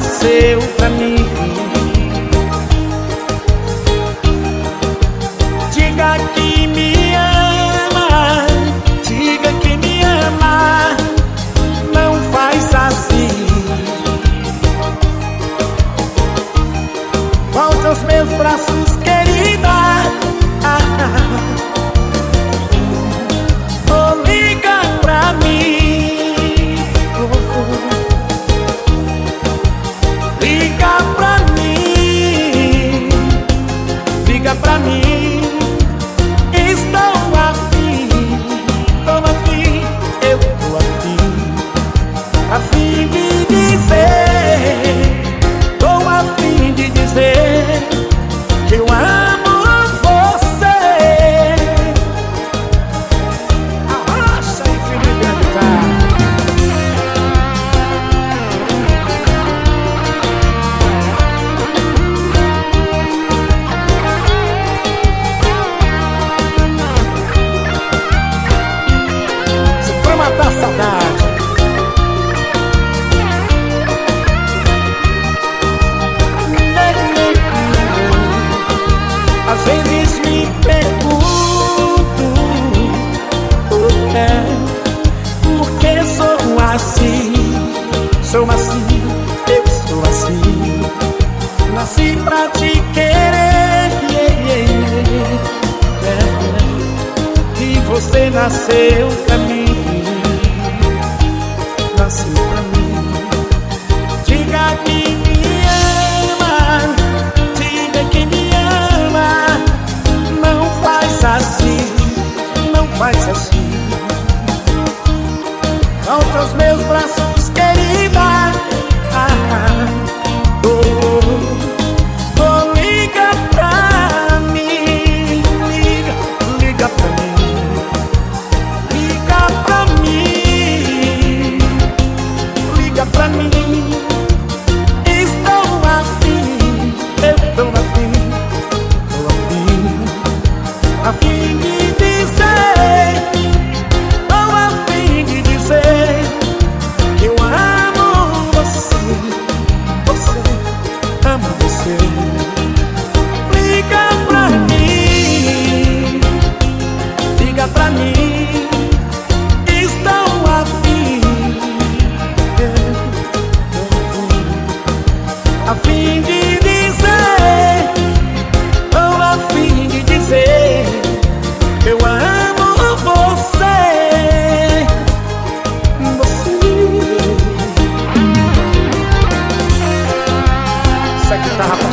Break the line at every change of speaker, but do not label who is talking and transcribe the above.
nasceu pra mim. Diga que me ama, diga que me ama, não faz assim. Volte aos meus braços, querida. Oh, liga pra mim. Liga pra mim. Liga pra mim. Estou afim, eu tô afim. A fim de dizer, tô a fim de dizer que eu amo você. Arrocha e Felipe Aguilar. Se for matar a saudade, às vezes me pergunto por que sou assim. Sou assim, eu sou assim. Nasci pra te querer, e você nasceu pra mim. Nasceu pra mim. Diga que me ama, diga que me ama, não faz assim, não faz assim. Volte aos meus braços, querida. Oh, liga pra mim, liga pra mim, liga pra mim, liga pra mim. Estou afim, eu tô afim, a fim de dizer, tô a fim de dizer que eu amo você, você, amo você. Liga pra mim, liga pra mim, estou a fim, a fim de dizer, tô a fim de dizer que eu amo você, você. Essa guitarra